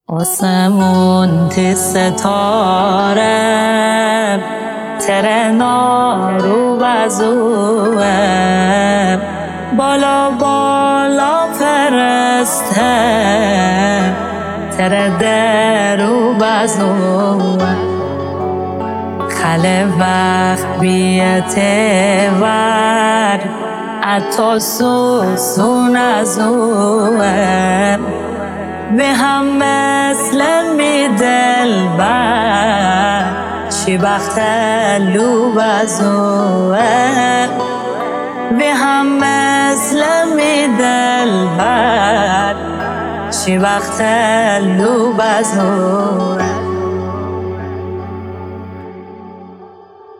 آسمون تی ستاره ترنا رو بزوه بالا بالا فرسته تر درو بزوه خل وقت بیته ور اتا سوسون ازوه به هم مثل می دل بر چی بخت لو بزوه به هم مثل می دل بر چی بخت لو بزوه